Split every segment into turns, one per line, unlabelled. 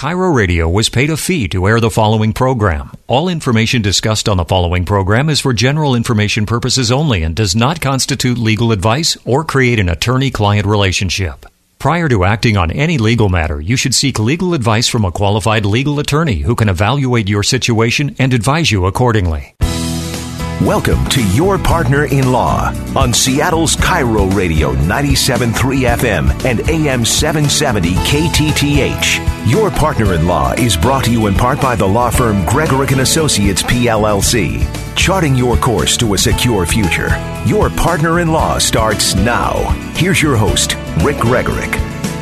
KIRO Radio was paid a fee to air the following program. All information discussed on the following program is for general information purposes only and does not constitute legal advice or create an attorney-client relationship. Prior to acting on any legal matter, you should seek legal advice from a qualified legal attorney who can evaluate your situation and advise you accordingly.
Welcome to Your Partner in Law on Seattle's KIRO Radio 97.3 FM and AM 770 KTTH. Your Partner in Law is brought to you in part by the law firm Gregorick & Associates, PLLC. Charting your course to a secure future. Your Partner in Law starts now. Here's your host, Rick Gregorick.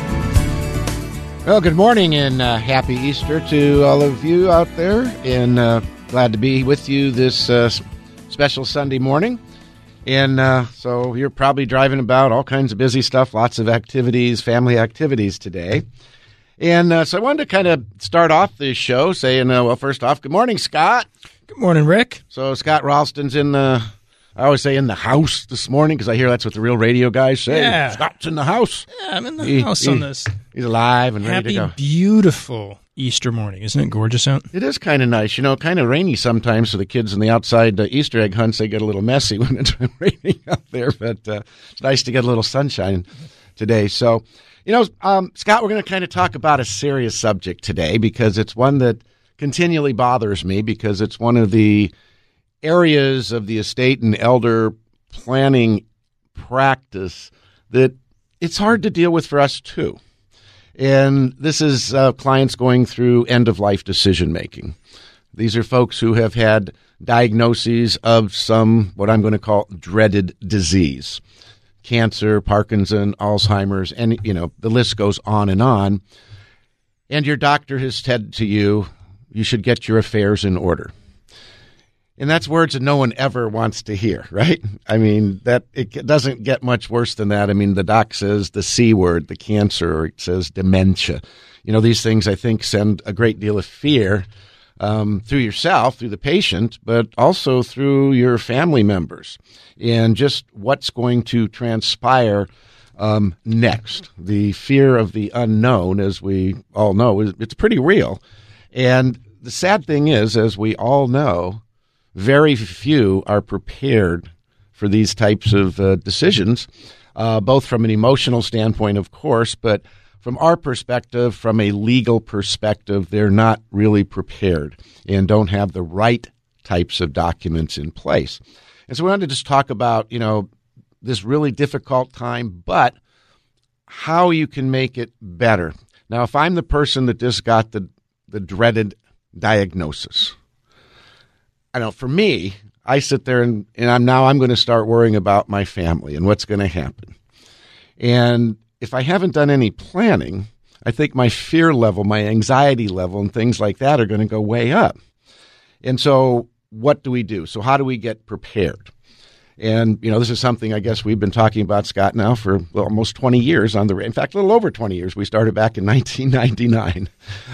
Well, good morning and happy Easter to all of you out there. And glad to be with you this special Sunday morning. And so you're probably driving about, all kinds of busy stuff, lots of activities, family activities today. And so I wanted to kind of start off this show saying, well, first off, good morning, Scott.
Good morning, Rick.
So Scott Ralston's I always say in the house this morning because I hear that's what the real radio guys say.
Yeah.
Scott's in the house.
Yeah, I'm in the house on this.
He's alive and ready to go.
Happy, beautiful Easter morning. Isn't it gorgeous out?
It is kind of nice. You know, kind of rainy sometimes for the kids in the outside Easter egg hunts. They get a little messy when it's raining out there, but it's nice to get a little sunshine today. So, you know, Scott, we're going to kind of talk about a serious subject today because it's one that continually bothers me because it's one of the areas of the estate and elder planning practice that it's hard to deal with for us too. And this is clients going through end-of-life decision-making. These are folks who have had diagnoses of some, what I'm going to call, dreaded disease. Cancer, Parkinson, Alzheimer's, and, you know, the list goes on. And your doctor has said to you, you should get your affairs in order. And that's words that no one ever wants to hear, right? I mean, that it doesn't get much worse than that. I mean, the doc says the C word, the cancer, or it says dementia. You know, these things, I think, send a great deal of fear through yourself, through the patient, but also through your family members and just what's going to transpire next. The fear of the unknown, as we all know, it's pretty real. And the sad thing is, as we all know, very few are prepared for these types of decisions, both from an emotional standpoint, of course, but from our perspective, from a legal perspective, they're not really prepared and don't have the right types of documents in place. And so we wanted to just talk about, you know, this really difficult time, but how you can make it better. Now, if I'm the person that just got the dreaded diagnosis, I know for me, I sit there and I'm going to start worrying about my family and what's going to happen. And if I haven't done any planning, I think my fear level, my anxiety level, and things like that are going to go way up. And so what do we do? So how do we get prepared? And, you know, this is something I guess we've been talking about, Scott, now for almost 20 years in fact, a little over 20 years. We started back in 1999.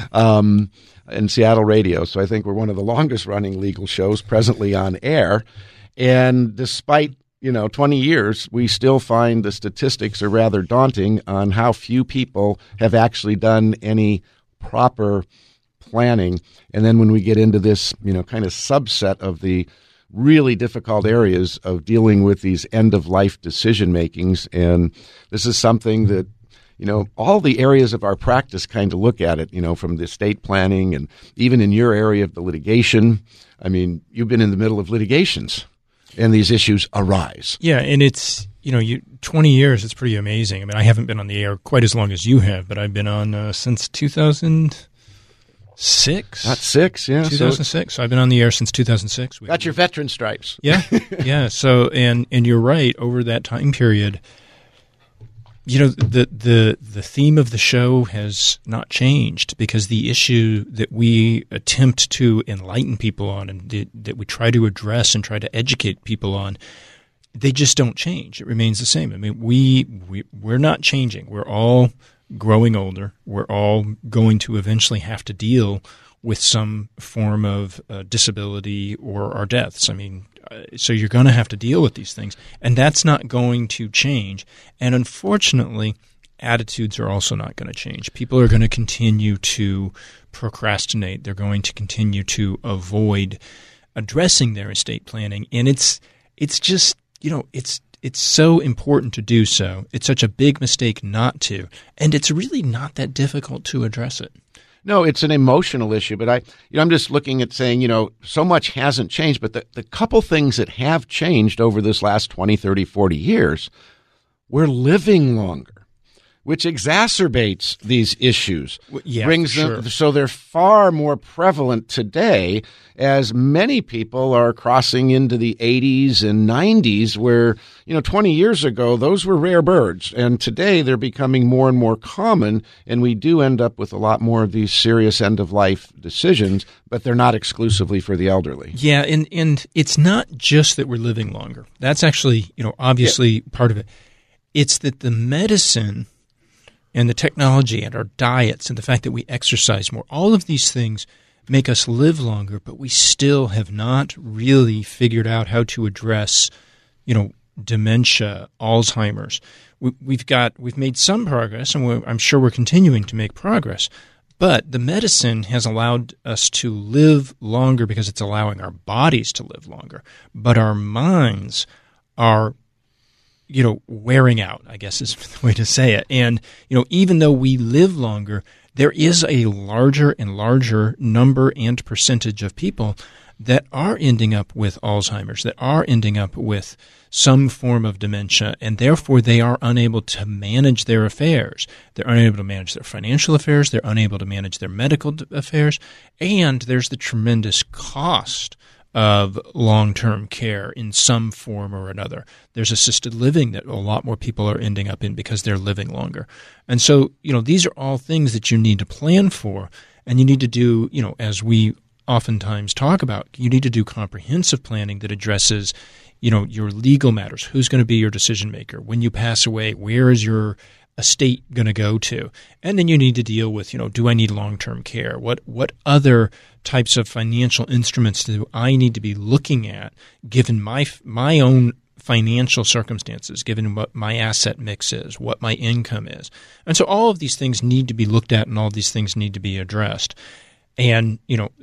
In Seattle radio. So I think we're one of the longest running legal shows presently on air. And despite, 20 years, we still find the statistics are rather daunting on how few people have actually done any proper planning. And then when we get into this, kind of subset of the really difficult areas of dealing with these end-of-life decision makings, and this is something that all the areas of our practice kind of look at it, from the estate planning and even in your area of the litigation. I mean, you've been in the middle of litigations and these issues arise.
Yeah, and it's, 20 years, it's pretty amazing. I mean, I haven't been on the air quite as long as you have, but I've been on since 2006.
Not six, yeah.
2006. So I've been on the air since 2006.
Got your veteran stripes.
Yeah, yeah. So, and you're right, over that time period, the theme of the show has not changed because the issue that we attempt to enlighten people on and that we try to address and try to educate people on, they just don't change. It remains the same. I mean, we're not changing. We're all growing older. We're all going to eventually have to deal with some form of disability or our deaths. I mean, so you're going to have to deal with these things, and that's not going to change. And unfortunately, attitudes are also not going to change. People are going to continue to procrastinate. They're going to continue to avoid addressing their estate planning. And it's just, it's so important to do so. It's such a big mistake not to. And it's really not that difficult to address it.
No, it's an emotional issue, but I'm just looking at saying, so much hasn't changed, but the couple things that have changed over this last 20, 30, 40 years, we're living longer, which exacerbates these issues.
Yeah,
brings them, so they're far more prevalent today as many people are crossing into the 80s and 90s where, 20 years ago, those were rare birds. And today they're becoming more and more common. And we do end up with a lot more of these serious end-of-life decisions, but they're not exclusively for the elderly.
Yeah, and it's not just that we're living longer. That's actually, obviously part of it. It's that the medicine and the technology and our diets and the fact that we exercise more, all of these things make us live longer, but we still have not really figured out how to address, dementia, Alzheimer's. We've made some progress, and I'm sure we're continuing to make progress, but the medicine has allowed us to live longer because it's allowing our bodies to live longer, but our minds are wearing out, I guess is the way to say it. And, even though we live longer, there is a larger and larger number and percentage of people that are ending up with Alzheimer's, that are ending up with some form of dementia, and therefore they are unable to manage their affairs. They're unable to manage their financial affairs. They're unable to manage their medical affairs. And there's the tremendous cost of long-term care in some form or another. There's assisted living that a lot more people are ending up in because they're living longer. And so, these are all things that you need to plan for, and you need to do, as we oftentimes talk about, you need to do comprehensive planning that addresses, your legal matters. Who's going to be your decision maker? When you pass away, where is your estate going to go to? And then you need to deal with, do I need long-term care? What other types of financial instruments do I need to be looking at given my own financial circumstances, given what my asset mix is, what my income is? And so all of these things need to be looked at, and all of these things need to be addressed. And,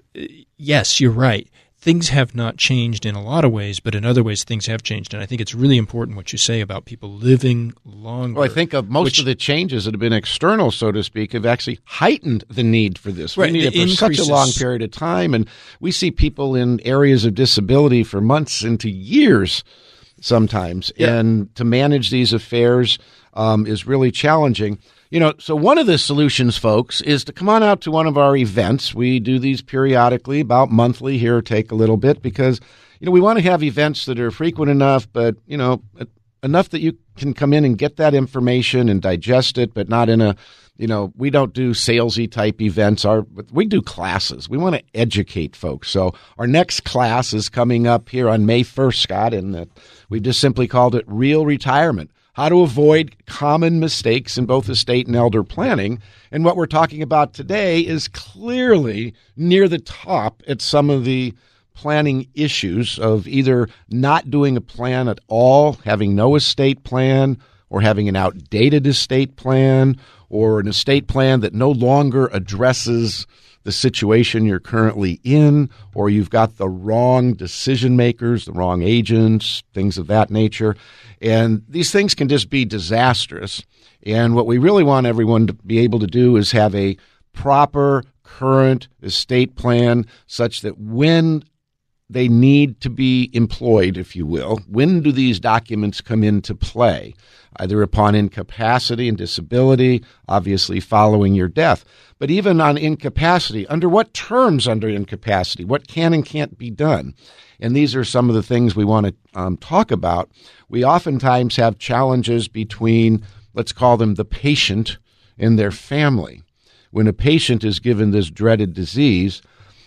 yes, you're right. Things have not changed in a lot of ways, but in other ways things have changed. And I think it's really important what you say about people living longer.
Well, I think of most of the changes that have been external, so to speak, have actually heightened the need for this.
Right,
we need it for such a long period of time. And we see people in areas of disability for months into years sometimes. Yeah. And to manage these affairs is really challenging. So one of the solutions, folks, is to come on out to one of our events. We do these periodically, about monthly here, take a little bit, because, we want to have events that are frequent enough, but, enough that you can come in and get that information and digest it, but not in a, we don't do salesy type events. We do classes. We want to educate folks. So our next class is coming up here on May 1st, Scott, and we've just simply called it Real Retirement. How to avoid common mistakes in both estate and elder planning. And what we're talking about today is clearly near the top at some of the planning issues of either not doing a plan at all, having no estate plan, or having an outdated estate plan, or an estate plan that no longer addresses the situation you're currently in, or you've got the wrong decision makers, the wrong agents, things of that nature. And these things can just be disastrous. And what we really want everyone to be able to do is have a proper current estate plan such that when they need to be employed, if you will, when do these documents come into play? Either upon incapacity and disability, obviously following your death. But even on incapacity, under what terms under incapacity? What can and can't be done? And these are some of the things we want to talk about. We oftentimes have challenges between, let's call them the patient and their family. When a patient is given this dreaded disease,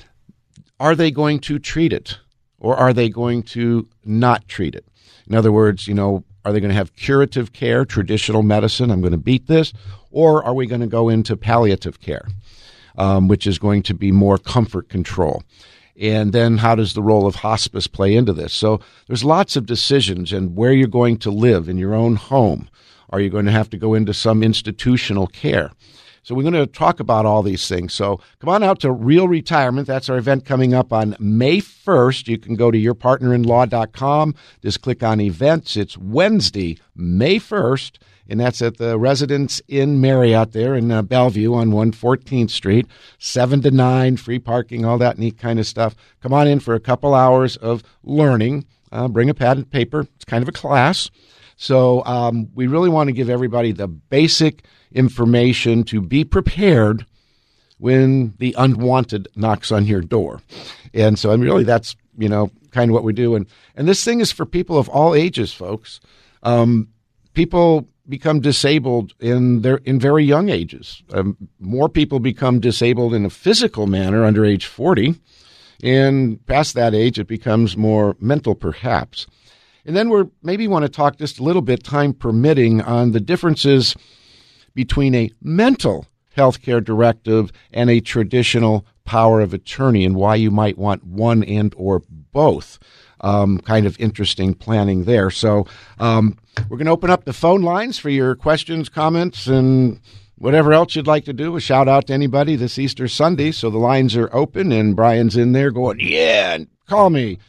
are they going to treat it, or are they going to not treat it? In other words, are they going to have curative care, traditional medicine, I'm going to beat this, or are we going to go into palliative care, which is going to be more comfort control? And then how does the role of hospice play into this? So there's lots of decisions, and where you're going to live in your own home. Are you going to have to go into some institutional care? So we're going to talk about all these things. So come on out to Real Retirement. That's our event coming up on May 1st. You can go to yourpartnerinlaw.com. Just click on events. It's Wednesday, May 1st, and that's at the Residence Inn Marriott there in Bellevue on 114th Street, 7 to 9, free parking, all that neat kind of stuff. Come on in for a couple hours of learning. Bring a pad and paper. It's kind of a class. So we really want to give everybody the basic information to be prepared when the unwanted knocks on your door. And so really that's, kind of what we do. And this thing is for people of all ages, folks. People become disabled in very young ages. More people become disabled in a physical manner under age 40. And past that age, it becomes more mental, perhaps. And then we maybe want to talk just a little bit, time permitting, on the differences between a mental health care directive and a traditional power of attorney and why you might want one and or both. Kind of interesting planning there. So we're going to open up the phone lines for your questions, comments, and whatever else you'd like to do. A shout out to anybody this Easter Sunday. So the lines are open, and Brian's in there going, yeah, call me,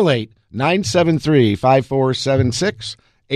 888-973-5476.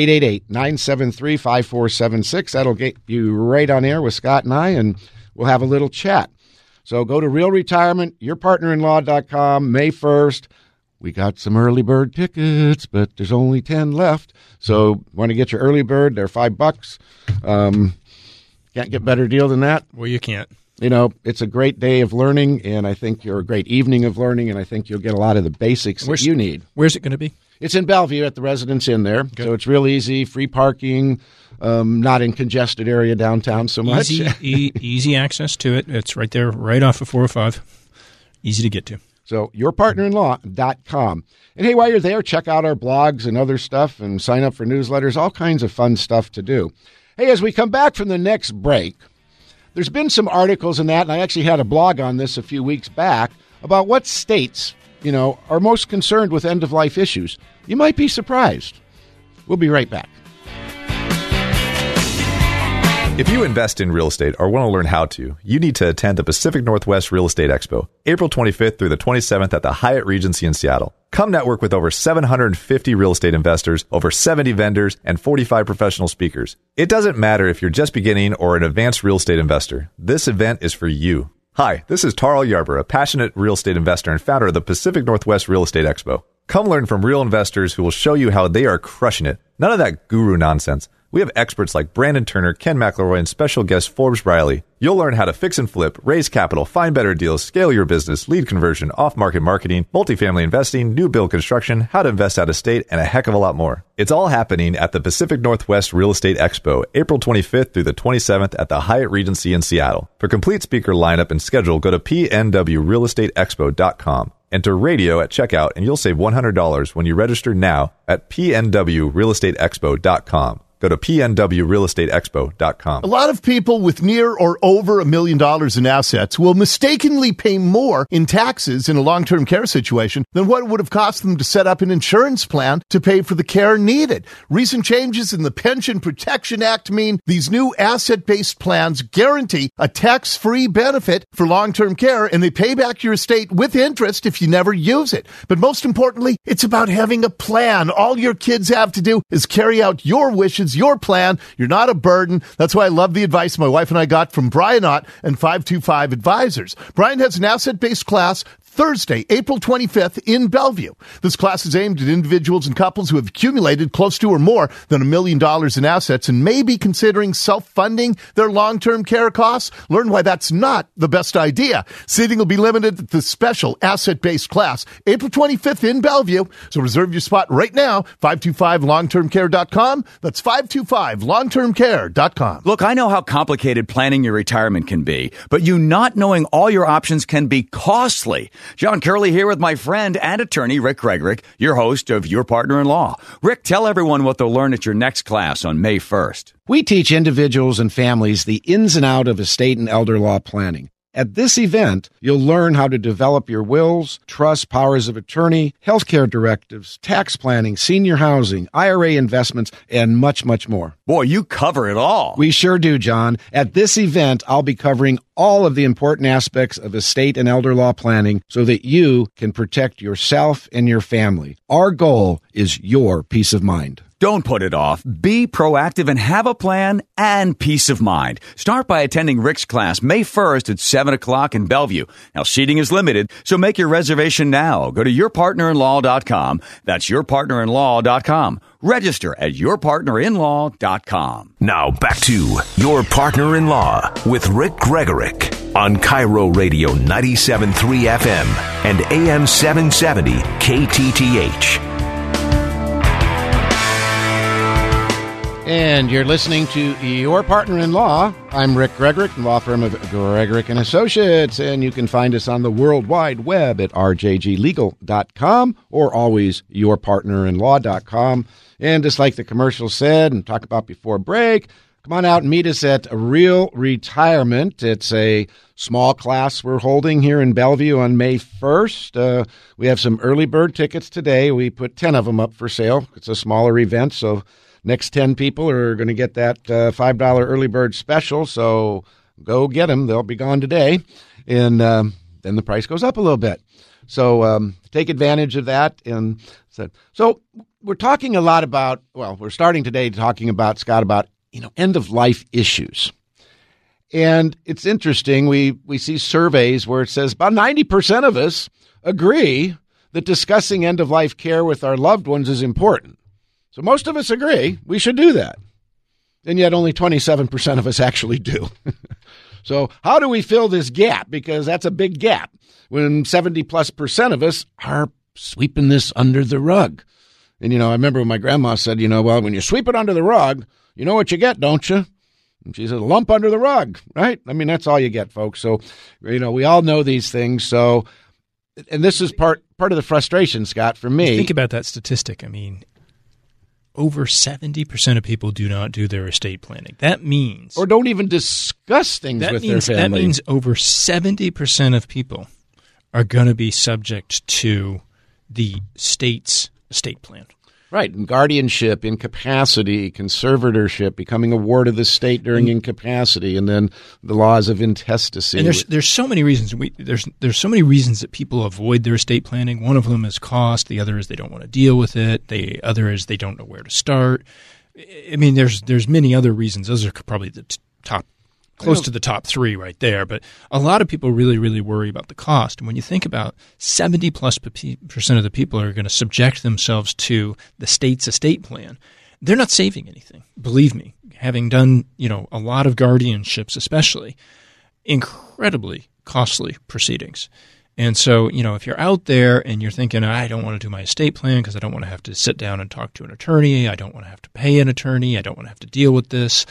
888-973-5476. That'll get you right on air with Scott and I, and we'll have a little chat. So go to Real Retirement, yourpartnerinlaw.com, May 1st. We got some early bird tickets, but there's only 10 left. So want to get your early bird, they're $5. Can't get a better deal than that.
Well, you can't.
It's a great day of learning, and I think you're a great evening of learning, and I think you'll get a lot of the basics that you need.
Where's it going to be?
It's in Bellevue at the Residence Inn there. Good. So it's real easy, free parking, not in congested area downtown so much.
Easy access to it. It's right there, right off of 405. Easy to get to.
So yourpartnerinlaw.com. And hey, while you're there, check out our blogs and other stuff and sign up for newsletters, all kinds of fun stuff to do. Hey, as we come back from the next break, there's been some articles in that, and I actually had a blog on this a few weeks back, about what states, are most concerned with end-of-life issues. You might be surprised. We'll be right back.
If you invest in real estate or want to learn how to, you need to attend the Pacific Northwest Real Estate Expo, April 25th through the 27th at the Hyatt Regency in Seattle. Come network with over 750 real estate investors, over 70 vendors, and 45 professional speakers. It doesn't matter if you're just beginning or an advanced real estate investor. This event is for you. Hi, this is Tarl Yarber, a passionate real estate investor and founder of the Pacific Northwest Real Estate Expo. Come learn from real investors who will show you how they are crushing it. None of that guru nonsense. We have experts like Brandon Turner, Ken McElroy, and special guest Forbes Riley. You'll learn how to fix and flip, raise capital, find better deals, scale your business, lead conversion, off-market marketing, multifamily investing, new build construction, how to invest out of state, and a heck of a lot more. It's all happening at the Pacific Northwest Real Estate Expo, April 25th through the 27th at the Hyatt Regency in Seattle. For complete speaker lineup and schedule, go to pnwrealestateexpo.com. Enter radio at checkout, and you'll save $100 when you register now at pnwrealestateexpo.com. Go to pnwrealestateexpo.com.
A lot of people with near or over $1 million in assets will mistakenly pay more in taxes in a long-term care situation than what it would have cost them to set up an insurance plan to pay for the care needed. Recent changes in the Pension Protection Act mean these new asset-based plans guarantee a tax-free benefit for long-term care, and they pay back your estate with interest if you never use it. But most importantly, it's about having a plan. All your kids have to do is carry out your wishes, your plan. You're not a burden. That's why I love the advice my wife and I got from Brian Ott and 525 Advisors. Brian has an asset-based class Thursday, April 25th in Bellevue. This class is aimed at individuals and couples who have accumulated close to or more than $1 million in assets and may be considering self-funding their long-term care costs. Learn why that's not the best idea. Seating will be limited at the special asset-based class, April 25th in Bellevue. So reserve your spot right now, 525longtermcare.com. That's 525longtermcare.com.
Look, I know how complicated planning your retirement can be, but you not knowing all your options can be costly. John Curley here with my friend and attorney, Rick Gregorick, your host of Your Partner in Law. Rick, tell everyone what they'll learn at your next class on May 1st.
We teach individuals and families the ins and outs of estate and elder law planning. At this event, you'll learn how to develop your wills, trust, powers of attorney, healthcare directives, tax planning, senior housing, IRA investments, and much, much more.
Boy, you cover it all.
We sure do, John. At this event, I'll be covering all of the important aspects of estate and elder law planning so that you can protect yourself and your family. Our goal is your peace of mind.
Don't put it off. Be proactive and have a plan and peace of mind. Start by attending Rick's class May 1st at 7 o'clock in Bellevue. Now, seating is limited, so make your reservation now. Go to yourpartnerinlaw.com. That's yourpartnerinlaw.com. Register at yourpartnerinlaw.com.
Now back to Your Partner in Law with Rick Gregorick on Cairo Radio 97.3 FM and AM 770 KTTH.
And you're listening to Your Partner in Law. I'm Rick Gregorick, law firm of Gregorick & Associates, and you can find us on the World Wide Web at rjglegal.com or always yourpartnerinlaw.com. And just like the commercial said and talked about before break, come on out and meet us at Real Retirement. It's a small class we're holding here in Bellevue on May 1st. We have some early bird tickets today. We put 10 of them up for sale. It's a smaller event, so next 10 people are going to get that $5 early bird special, so go get them. They'll be gone today, and then the price goes up a little bit. So take advantage of that. And so we're talking a lot about, well, we're starting today talking about, Scott, about end-of-life issues. And it's interesting. We see surveys where it says about 90% of us agree that discussing end-of-life care with our loved ones is important. So most of us agree we should do that. And yet only 27% of us actually do. So how do we fill this gap? Because that's a big gap when 70+% of us are sweeping this under the rug. And, I remember when my grandma said, well, when you sweep it under the rug, you know what you get, don't you? And she said, a lump under the rug, right? I mean, that's all you get, folks. So, we all know these things. So, and this is part of the frustration, Scott, for me.
Think about that statistic. I mean, over 70% of people do not do their estate planning. That means...
Or don't even discuss things with their family.
That means over 70% of people are going to be subject to the state's estate plan.
Right. And guardianship, incapacity, conservatorship, becoming a ward of the state during incapacity, and then the laws of intestacy.
And there's so many reasons. There's so many reasons that people avoid their estate planning. One of them is cost. The other is they don't want to deal with it. The other is they don't know where to start. I mean, there's many other reasons. Those are probably the top, close to the top three right there. But a lot of people really, really worry about the cost. And when you think about 70+% of the people are going to subject themselves to the state's estate plan, they're not saving anything. Believe me, having done, a lot of guardianships, especially, incredibly costly proceedings. And so, if you're out there and you're thinking, I don't want to do my estate plan because I don't want to have to sit down and talk to an attorney. I don't want to have to pay an attorney. I don't want to have to deal with this.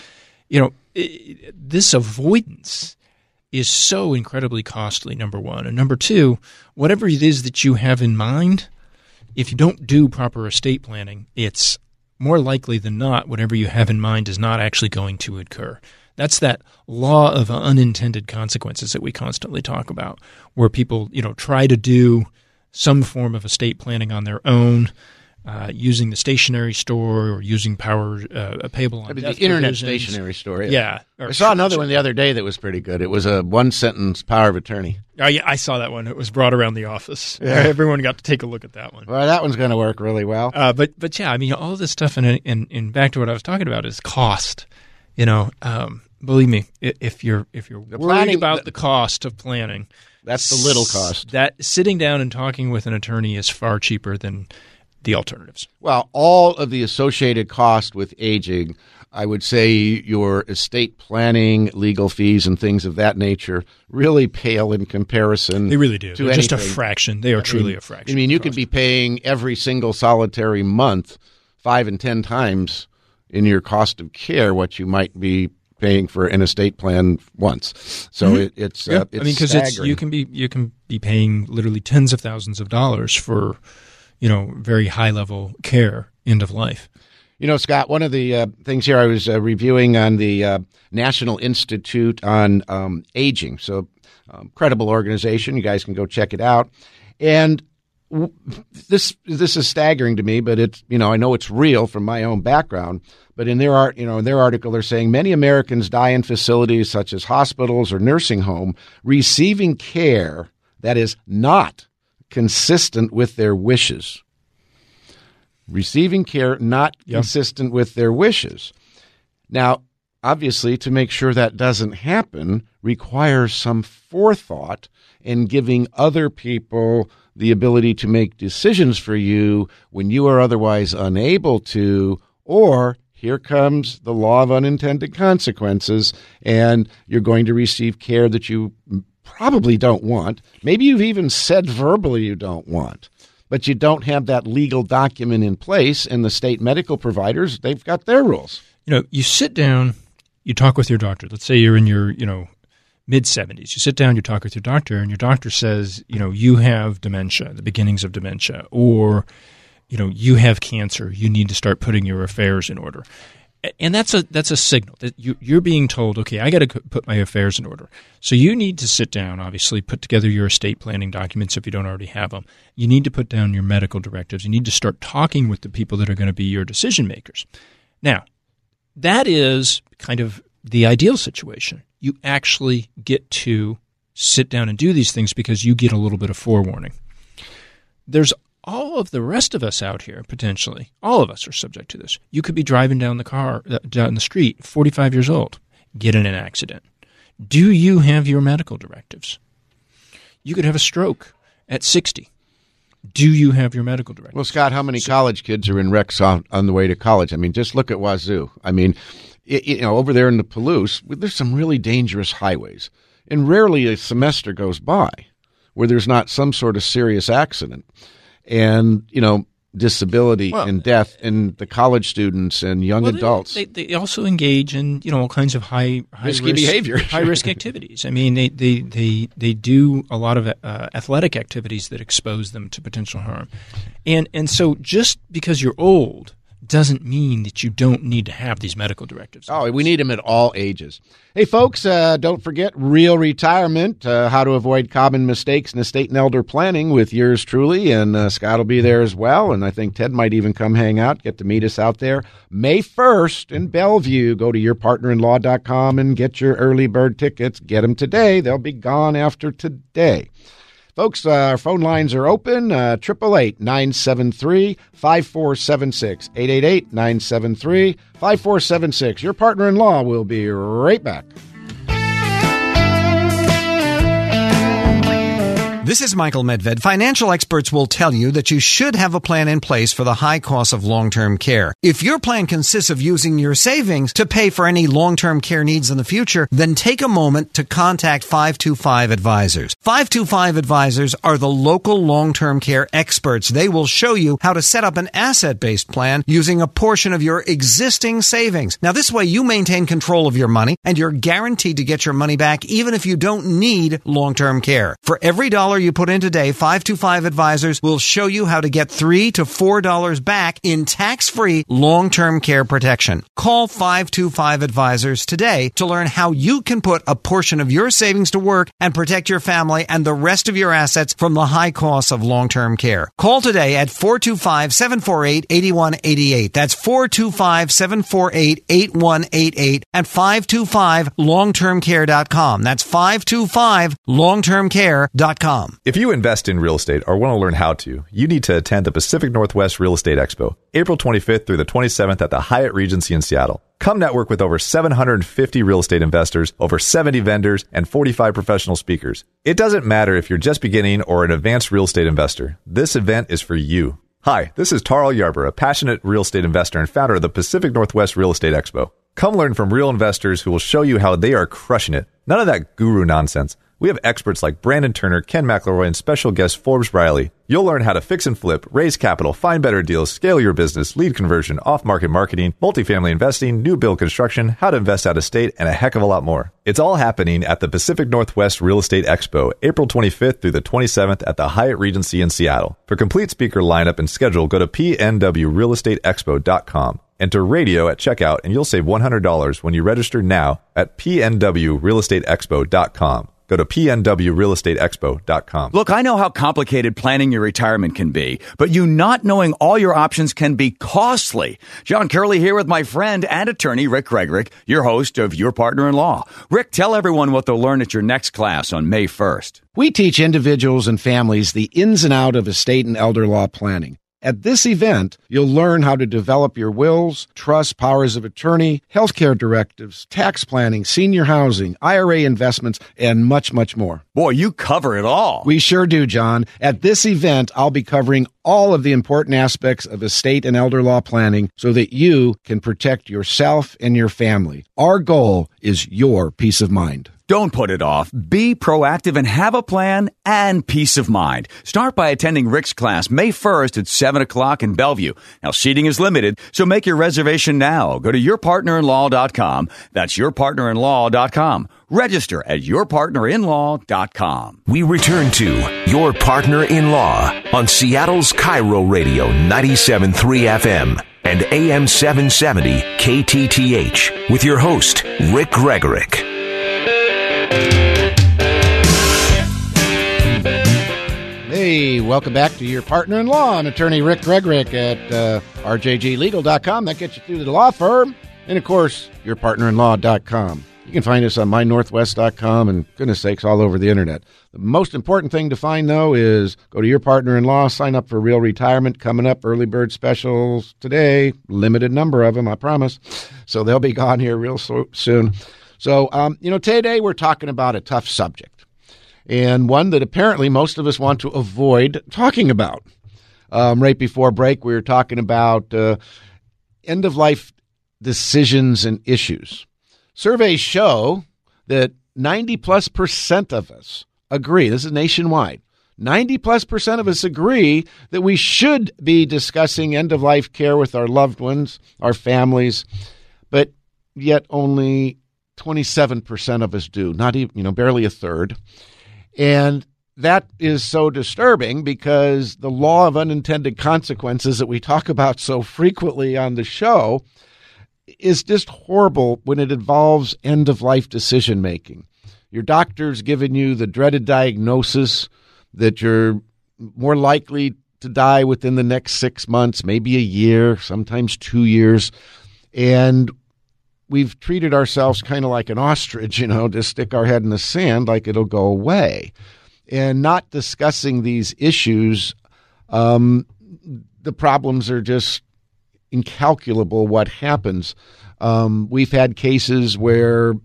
This avoidance is so incredibly costly, number one. And number two, whatever it is that you have in mind, if you don't do proper estate planning, it's more likely than not whatever you have in mind is not actually going to occur. That's that law of unintended consequences that we constantly talk about, where people, try to do some form of estate planning on their own, using the stationery store or using power payable on death
the internet
provisions.
Stationery store.
Yeah.
I saw another one the other day that was pretty good. It was a one-sentence power of attorney.
Oh, yeah, I saw that one. It was brought around the office. Yeah. Everyone got to take a look at that one.
Well, that one's going to work really well.
But yeah, I mean, all this stuff, and back to what I was talking about, is cost. Believe me, if you're worried about the cost of planning,
that's the little cost.
That sitting down and talking with an attorney is far cheaper than the alternatives.
Well, all of the associated cost with aging, I would say your estate planning, legal fees, and things of that nature really pale in comparison.
They really do.
To
They're just
anything.
a fraction. They are truly a fraction.
I mean, you could be paying every single solitary month 5 and 10 times in your cost of care what you might be paying for an estate plan once. So it's because
you can be paying literally tens of thousands of dollars for very high level care end of life.
You know, Scott, one of the things here I was reviewing on the National Institute on Aging, so credible organization. You guys can go check it out. And this is staggering to me, but it's, you know, I know it's real from my own background. But in their article, they're saying many Americans die in facilities such as hospitals or nursing home, receiving care that is not consistent with their wishes. Receiving care not consistent with their wishes. Now, obviously, to make sure that doesn't happen requires some forethought in giving other people the ability to make decisions for you when you are otherwise unable to, or here comes the law of unintended consequences, and you're going to receive care that you probably don't want. Maybe you've even said verbally you don't want, but you don't have that legal document in place, and the state medical providers, they've got their rules.
You know, you sit down, you talk with your doctor. Let's say you're in your, mid-70s. You sit down, you talk with your doctor, and your doctor says, you have dementia, the beginnings of dementia, or, you have cancer. You need to start putting your affairs in order. And that's a signal that you're being told, okay, I got to put my affairs in order. So you need to sit down, obviously, put together your estate planning documents if you don't already have them. You need to put down your medical directives. You need to start talking with the people that are going to be your decision makers. Now, that is kind of the ideal situation. You actually get to sit down and do these things because you get a little bit of forewarning. There's all of the rest of us out here, potentially, all of us are subject to this. You could be driving down the street, 45 years old, get in an accident. Do you have your medical directives? You could have a stroke at 60. Do you have your medical directives?
Well, Scott, how many college kids are in wrecks on the way to college? I mean, just look at Wazoo. I mean, over there in the Palouse, there's some really dangerous highways. And rarely a semester goes by where there's not some sort of serious accident. And, disability and death in the college students and young adults.
They also engage in, all kinds of high
risky behavior,
high risk activities. I mean, they do a lot of athletic activities that expose them to potential harm. And so just because you're old doesn't mean that you don't need to have these medical directives.
Oh, we need them at all ages. Hey, folks, don't forget Real Retirement, how to avoid common mistakes in estate and elder planning with yours truly, and Scott will be there as well, and I think Ted might even come hang out, get to meet us out there. May 1st in Bellevue. Go to yourpartnerinlaw.com and get your early bird tickets. Get them today. They'll be gone after today. Folks, our phone lines are open, 888-973-5476, 888-973-5476. Your Partner in Law will be right back.
This is Michael Medved. Financial experts will tell you that you should have a plan in place for the high cost of long-term care. If your plan consists of using your savings to pay for any long-term care needs in the future, then take a moment to contact 525 Advisors. 525 Advisors are the local long-term care experts. They will show you how to set up an asset-based plan using a portion of your existing savings. Now, this way you maintain control of your money and you're guaranteed to get your money back even if you don't need long-term care. For every dollar you put in today, 525 Advisors will show you how to get $3 to $4 back in tax-free long-term care protection. Call 525 Advisors today to learn how you can put a portion of your savings to work and protect your family and the rest of your assets from the high costs of long-term care. Call today at 425-748-8188. That's 425-748-8188 at 525longtermcare.com. That's 525longtermcare.com.
If you invest in real estate or want to learn how to, you need to attend the Pacific Northwest Real Estate Expo, April 25th through the 27th at the Hyatt Regency in Seattle. Come network with over 750 real estate investors, over 70 vendors, and 45 professional speakers. It doesn't matter if you're just beginning or an advanced real estate investor. This event is for you. Hi, this is Tarl Yarber, a passionate real estate investor and founder of the Pacific Northwest Real Estate Expo. Come learn from real investors who will show you how they are crushing it. None of that guru nonsense. We have experts like Brandon Turner, Ken McElroy, and special guest Forbes Riley. You'll learn how to fix and flip, raise capital, find better deals, scale your business, lead conversion, off-market marketing, multifamily investing, new build construction, how to invest out of state, and a heck of a lot more. It's all happening at the Pacific Northwest Real Estate Expo, April 25th through the 27th at the Hyatt Regency in Seattle. For complete speaker lineup and schedule, go to pnwrealestateexpo.com. Enter radio at checkout, and you'll save $100 when you register now at pnwrealestateexpo.com. Go to pnwrealestateexpo.com.
Look, I know how complicated planning your retirement can be, but you not knowing all your options can be costly. John Curley here with my friend and attorney, Rick Gregorick, your host of Your Partner-in-Law. Rick, tell everyone what they'll learn at your next class on May 1st.
We teach individuals and families the ins and outs of estate and elder law planning. At this event, you'll learn how to develop your wills, trusts, powers of attorney, healthcare directives, tax planning, senior housing, IRA investments, and much, much more.
Boy, you cover it all.
We sure do, John. At this event, I'll be covering all of the important aspects of estate and elder law planning so that you can protect yourself and your family. Our goal is your peace of mind.
Don't put it off. Be proactive and have a plan and peace of mind. Start by attending Rick's class May 1st at 7 o'clock in Bellevue. Now, seating is limited, so make your reservation now. Go to yourpartnerinlaw.com. That's yourpartnerinlaw.com. Register at yourpartnerinlaw.com.
We return to Your Partner in Law on Seattle's Cairo Radio 97.3 FM and AM 770 KTTH with your host, Rick Gregorick.
Hey, welcome back to Your Partner-in-Law. I'm attorney Rick Gregorick at rjglegal.com. That gets you through to the law firm. And, of course, yourpartnerinlaw.com. You can find us on mynorthwest.com and, goodness sakes, all over the Internet. The most important thing to find, though, is go to Your Partner-in-Law, sign up for Real Retirement coming up, early bird specials today, limited number of them, I promise. So they'll be gone here real soon. So, today we're talking about a tough subject. And one that apparently most of us want to avoid talking about. Right before break, we were talking about end-of-life decisions and issues. Surveys show that 90+% of us agree, this is nationwide, 90+% of us agree that we should be discussing end-of-life care with our loved ones, our families, but yet only 27% of us do, not even, barely a third. And that is so disturbing because the law of unintended consequences that we talk about so frequently on the show is just horrible when it involves end-of-life decision-making. Your doctor's given you the dreaded diagnosis that you're more likely to die within the next 6 months, maybe a year, sometimes 2 years. And we've treated ourselves kind of like an ostrich, to stick our head in the sand like it'll go away. And not discussing these issues, the problems are just incalculable what happens. We've had cases where,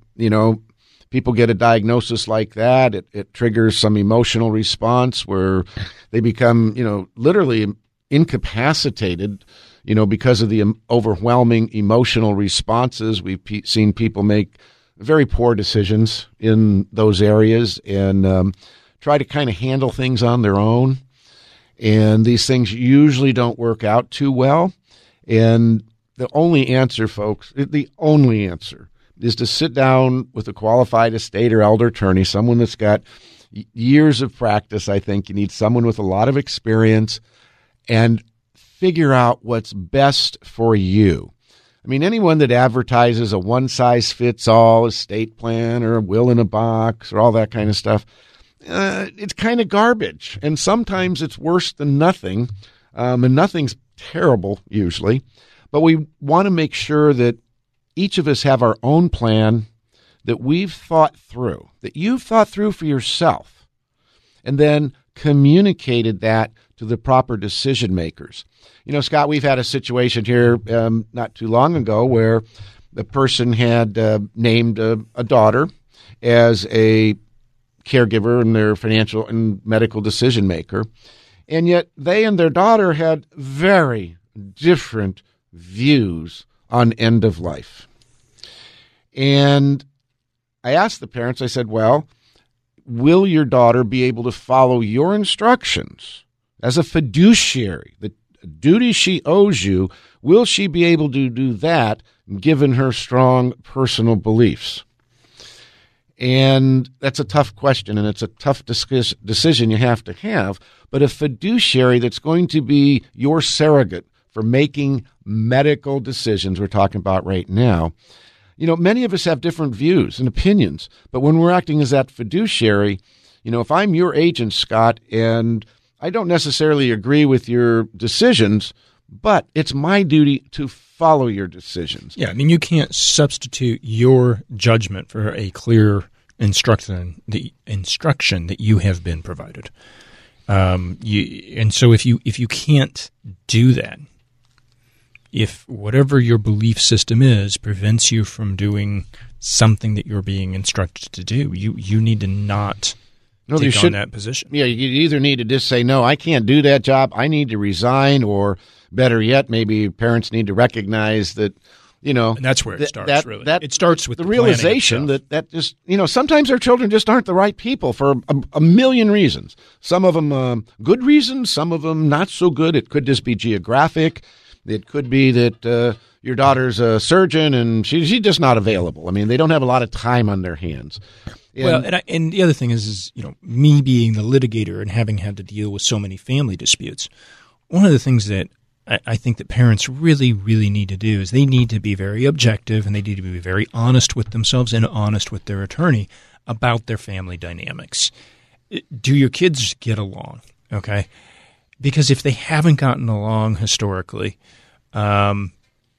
people get a diagnosis like that. It triggers some emotional response where they become, literally incapacitated, because of the overwhelming emotional responses. We've seen people make very poor decisions in those areas and try to kind of handle things on their own. And these things usually don't work out too well. And the only answer, folks, the only answer is to sit down with a qualified estate or elder attorney, someone that's got years of practice. I think you need someone with a lot of experience and figure out what's best for you. I mean, anyone that advertises a one-size-fits-all estate plan or a will in a box or all that kind of stuff, it's kind of garbage. And sometimes it's worse than nothing, and nothing's terrible usually. But we want to make sure that each of us have our own plan that we've thought through, that you've thought through for yourself, and then communicated that to the proper decision makers. Scott, we've had a situation here not too long ago where the person had named a daughter as a caregiver and their financial and medical decision maker, and yet they and their daughter had very different views on end of life. And I asked the parents, I said, well, will your daughter be able to follow your instructions as a fiduciary? The duty she owes you, will she be able to do that given her strong personal beliefs? And that's a tough question, and it's a tough decision you have to have. But a fiduciary that's going to be your surrogate for making medical decisions we're talking about right now. Many of us have different views and opinions, but when we're acting as that fiduciary, if I'm your agent, Scott, and I don't necessarily agree with your decisions, but it's my duty to follow your decisions.
Yeah, you can't substitute your judgment for a clear instruction that you have been provided. And so if you can't do that, if whatever your belief system is prevents you from doing something that you're being instructed to do, you need to not take on that position.
Yeah, you either need to just say, no, I can't do that job, I need to resign, or better yet, maybe parents need to recognize that,
and that's where it starts, really. It starts with
the realization that just, sometimes our children just aren't the right people for a million reasons. Some of them good reasons, some of them not so good. It could just be geographic. It could be that your daughter's a surgeon and she's just not available. They don't have a lot of time on their hands.
And the other thing is me being the litigator and having had to deal with so many family disputes, one of the things that I think that parents really, really need to do is they need to be very objective, and they need to be very honest with themselves and honest with their attorney about their family dynamics. Do your kids get along? Okay. Because if they haven't gotten along historically, when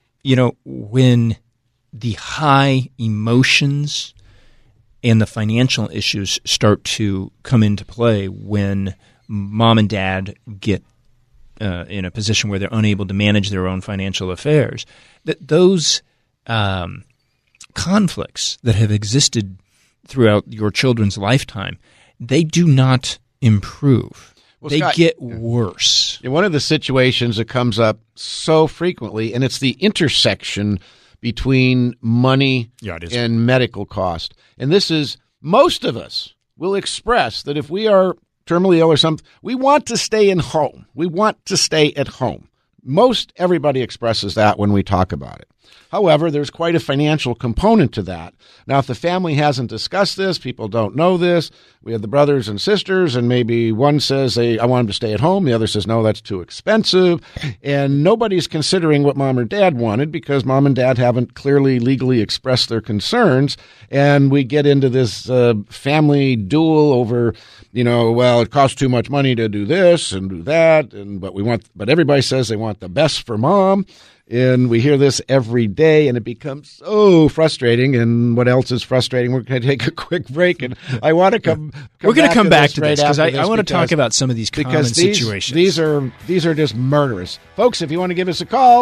the high emotions and the financial issues start to come into play, when mom and dad get in a position where they're unable to manage their own financial affairs, that those conflicts that have existed throughout your children's lifetime, they do not improve. Well, they get worse.
One of the situations that comes up so frequently, and it's the intersection between money and medical cost. And this is, most of us will express that if we are terminally ill or something, we want to stay in home. We want to stay at home. Most everybody expresses that when we talk about it. However, there's quite a financial component to that. Now, if the family hasn't discussed this, people don't know this, we have the brothers and sisters, and maybe one says, I want him to stay at home. The other says, no, that's too expensive. And nobody's considering what mom or dad wanted because mom and dad haven't clearly legally expressed their concerns. And we get into this family duel over, it costs too much money to do this and do that. But everybody says they want the best for mom. And we hear this every day, and it becomes so frustrating. And what else is frustrating? We're going to take a quick break, and I want to come
We're going to come back to this
because
I want to talk about some of these common situations.
These are just murderous. Folks, if you want to give us a call,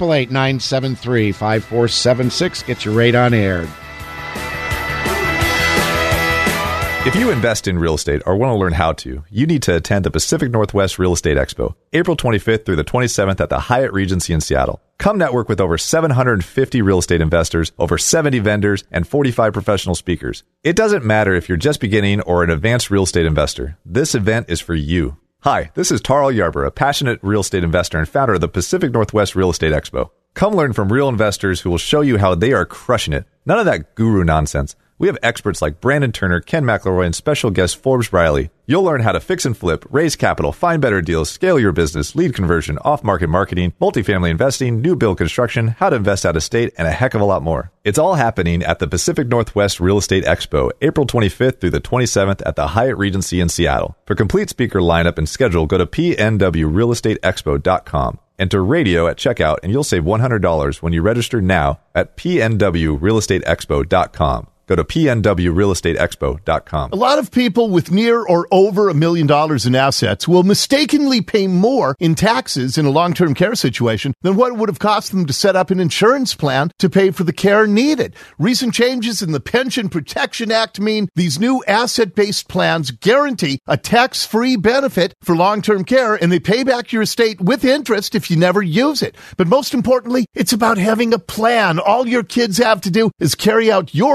888-973-5476. Get your rate on air.
If you invest in real estate or want to learn how to, you need to attend the Pacific Northwest Real Estate Expo, April 25th through the 27th at the Hyatt Regency in Seattle. Come network with over 750 real estate investors, over 70 vendors, and 45 professional speakers. It doesn't matter if you're just beginning or an advanced real estate investor. This event is for you. Hi, this is Tarl Yarber, a passionate real estate investor and founder of the Pacific Northwest Real Estate Expo. Come learn from real investors who will show you how they are crushing it. None of that guru nonsense. We have experts like Brandon Turner, Ken McElroy, and special guest Forbes Riley. You'll learn how to fix and flip, raise capital, find better deals, scale your business, lead conversion, off-market marketing, multifamily investing, new build construction, how to invest out of state, and a heck of a lot more. It's all happening at the Pacific Northwest Real Estate Expo, April 25th through the 27th at the Hyatt Regency in Seattle. For complete speaker lineup and schedule, go to pnwrealestateexpo.com. Enter radio at checkout, and you'll save $100 when you register now at pnwrealestateexpo.com. Go to pnwrealestateexpo.com.
A lot of people with near or over $1 million in assets will mistakenly pay more in taxes in a long-term care situation than what it would have cost them to set up an insurance plan to pay for the care needed. Recent changes in the Pension Protection Act mean these new asset-based plans guarantee a tax-free benefit for long-term care, and they pay back your estate with interest if you never use it. But most importantly, it's about having a plan. All your kids have to do is carry out your wishes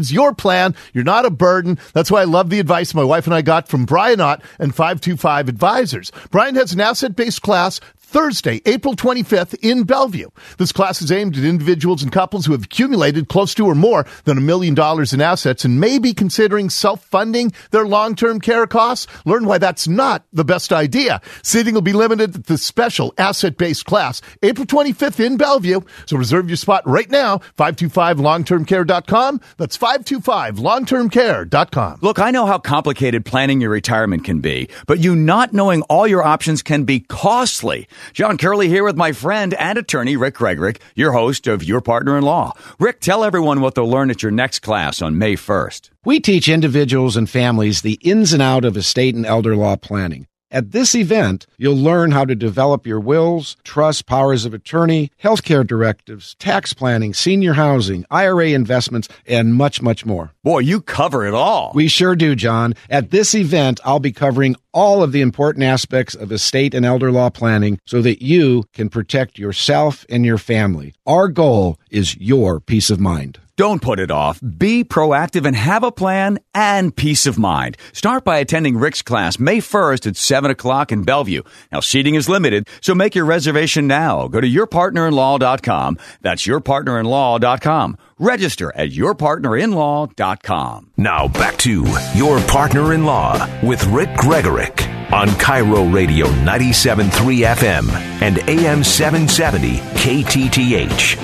is your plan. You're not a burden. That's why I love the advice my wife and I got from Brian Ott and 525 Advisors. Brian has an asset-based class Thursday, April 25th in Bellevue. This class is aimed at individuals and couples who have accumulated close to or more than $1 million in assets and may be considering self-funding their long-term care costs. Learn why that's not the best idea. Seating will be limited at the special asset-based class, April 25th in Bellevue. So reserve your spot right now, 525longtermcare.com. That's 525longtermcare.com.
Look, I know how complicated planning your retirement can be, but you not knowing all your options can be costly. John Curley here with my friend and attorney, Rick Gregorick, your host of Your Partner-in-Law. Rick, tell everyone what they'll learn at your next class on May 1st.
We teach individuals and families the ins and outs of estate and elder law planning. At this event, you'll learn how to develop your wills, trusts, powers of attorney, healthcare directives, tax planning, senior housing, IRA investments, and much, much more.
Boy, you cover it all.
We sure do, John. At this event, I'll be covering all of the important aspects of estate and elder law planning so that you can protect yourself and your family. Our goal is your peace of mind.
Don't put it off. Be proactive and have a plan and peace of mind. Start by attending Rick's class May 1st at 7 o'clock in Bellevue. Now, seating is limited, so make your reservation now. Go to yourpartnerinlaw.com. That's yourpartnerinlaw.com. Register at yourpartnerinlaw.com.
Now back to Your Partner-in-Law with Rick Gregorick on Cairo Radio 97.3 FM and AM 770 KTTH.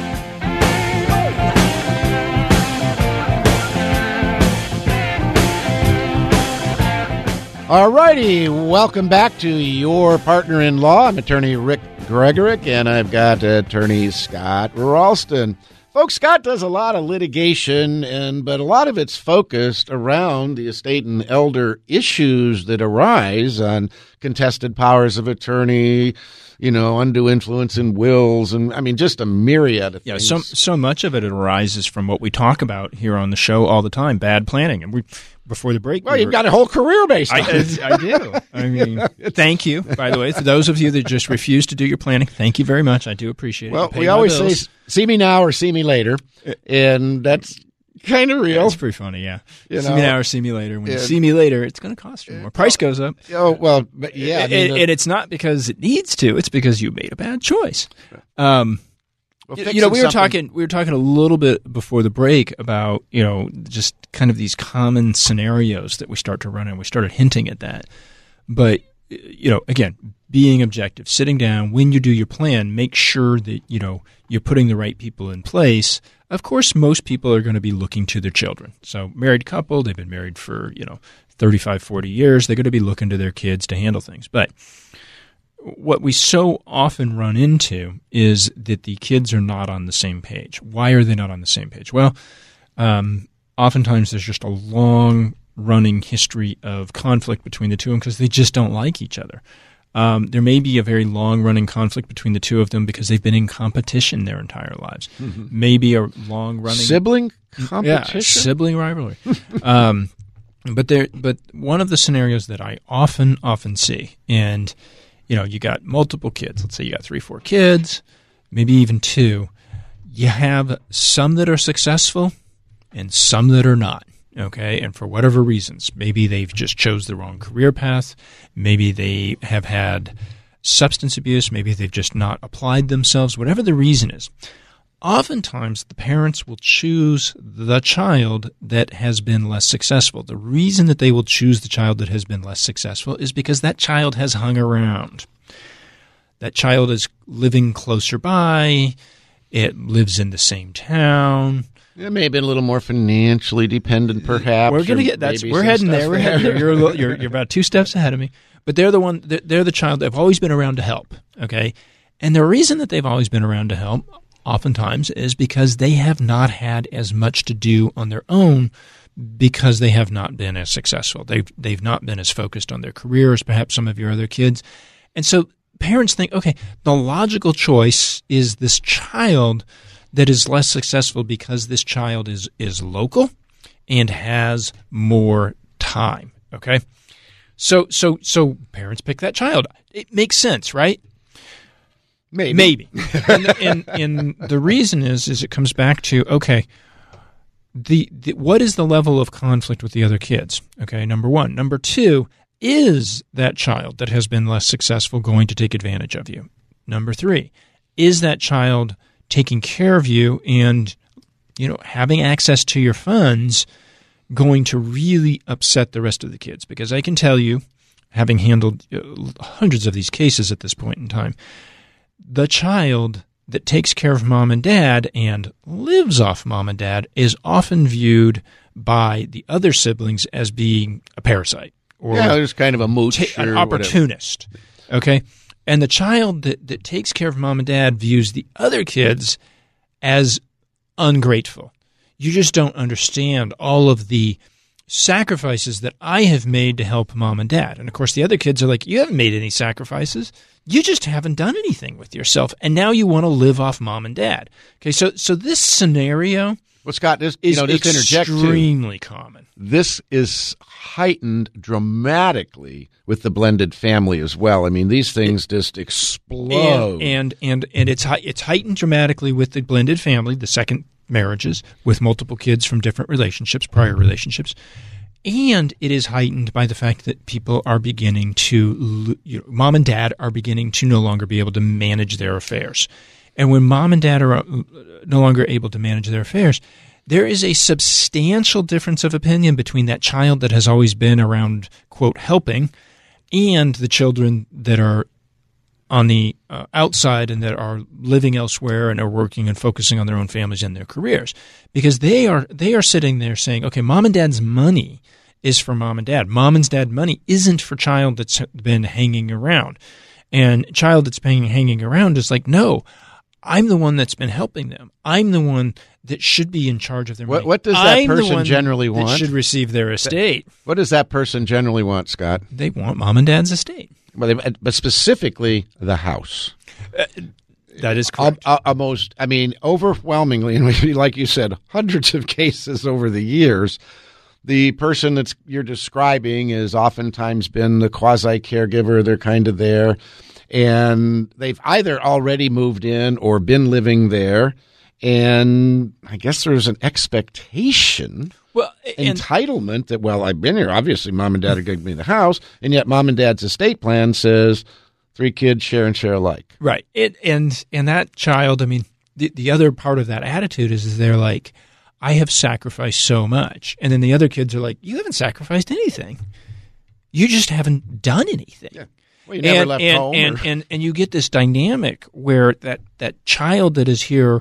All righty, welcome back to Your Partner-in-Law. I'm attorney Rick Gregorick, and I've got attorney Scott Ralston. Folks, Scott does a lot of litigation, but a lot of it's focused around the estate and elder issues that arise on contested powers of attorney, undue influence in wills, and just a myriad of things.
Yeah, so much of it arises from what we talk about here on the show all the time, bad planning. And before the break,
you've got a whole career based on it.
I do. Thank you, by the way, for those of you that just refuse to do your planning. Thank you very much. I do appreciate it.
Well, we always say, see me now or see me later, and that's kind of real.
It's pretty funny, yeah. See me now or see me later. When you see me later, it's going to cost you more. Price goes up.
Oh, well, but yeah.
And it's not because it needs to. It's because you made a bad choice. We were talking a little bit before the break about, just kind of these common scenarios that we start to run in. We started hinting at that. But, again, being objective, sitting down, when you do your plan, make sure that, you're putting the right people in place. Of course, most people are going to be looking to their children. So married couple, they've been married for, 35, 40 years. They're going to be looking to their kids to handle things. But what we so often run into is that the kids are not on the same page. Why are they not on the same page? Well, oftentimes there's just a long-running history of conflict between the two of them because they just don't like each other. There may be a very long-running conflict between the two of them because they've been in competition their entire lives. Mm-hmm. Maybe a long-running
sibling competition,
sibling rivalry. But one of the scenarios that I often see, and you got multiple kids. Let's say you got 3, 4 kids, maybe even 2. You have some that are successful and some that are not, okay? And for whatever reasons, maybe they've just chose the wrong career path. Maybe they have had substance abuse. Maybe they've just not applied themselves. Whatever the reason is, oftentimes the parents will choose the child that has been less successful. The reason that they will choose the child that has been less successful is because that child has hung around. That child is living closer by. It lives in the same town.
It may have been a little more financially dependent, perhaps.
We're going to get that. We're heading there. We're heading there. You're about 2 steps ahead of me. But they're the child that have always been around to help. Okay, and the reason that they've always been around to help, oftentimes, is because they have not had as much to do on their own because they have not been as successful. They've not been as focused on their career as perhaps some of your other kids, and so parents think, okay, the logical choice is this child that is less successful because this child is local and has more time. Okay, so parents pick that child. It makes sense, right? Maybe. And, and the reason is it comes back to, okay, what is the level of conflict with the other kids? Okay, number one. Number two, is that child that has been less successful going to take advantage of you? Number three, is that child taking care of you and, having access to your funds going to really upset the rest of the kids? Because I can tell you, having handled hundreds of these cases at this point in time, the child that takes care of mom and dad and lives off mom and dad is often viewed by the other siblings as being a parasite. Or
there's kind of a mooch.
An opportunist. Whatever. Okay? And the child that takes care of mom and dad views the other kids as ungrateful. You just don't understand all of the sacrifices that I have made to help mom and dad. And, of course, the other kids are like, you haven't made any sacrifices. You just haven't done anything with yourself. And now you want to live off mom and dad. Okay, so this scenario
Scott,
is
extremely
common.
This is heightened dramatically with the blended family as well. I mean, these things just explode.
And it's heightened dramatically with the blended family, the second marriages with multiple kids from different relationships, prior relationships. And it is heightened by the fact that people are beginning to, mom and dad are beginning to no longer be able to manage their affairs. And when mom and dad are no longer able to manage their affairs, there is a substantial difference of opinion between that child that has always been around, quote, helping, and the children that are on the outside and that are living elsewhere and are working and focusing on their own families and their careers. Because they are sitting there saying, okay, mom and dad's money is for mom and dad. Mom and dad money isn't for child that's been hanging around. And child that's been hanging around is like, no, I'm the one that's been helping them. I'm the one that should be in charge of their money.
What does that person generally want?
That should receive their estate.
What does that person generally want, Scott?
They want mom and dad's estate.
But specifically the house.
That is correct.
Overwhelmingly, and like you said, hundreds of cases over the years, the person that you're describing has oftentimes been the quasi-caregiver. They're kind of there. And they've either already moved in or been living there. And I guess there's an expectation, entitlement that, I've been here. Obviously, mom and dad are going to be in the house. And yet mom and dad's estate plan says 3 kids share and share alike.
Right. And that child, the other part of that attitude is they're like, I have sacrificed so much. And then the other kids are like, you haven't sacrificed anything. You just haven't done anything. Yeah.
Well, you never left home.
And you get this dynamic where that child that is here,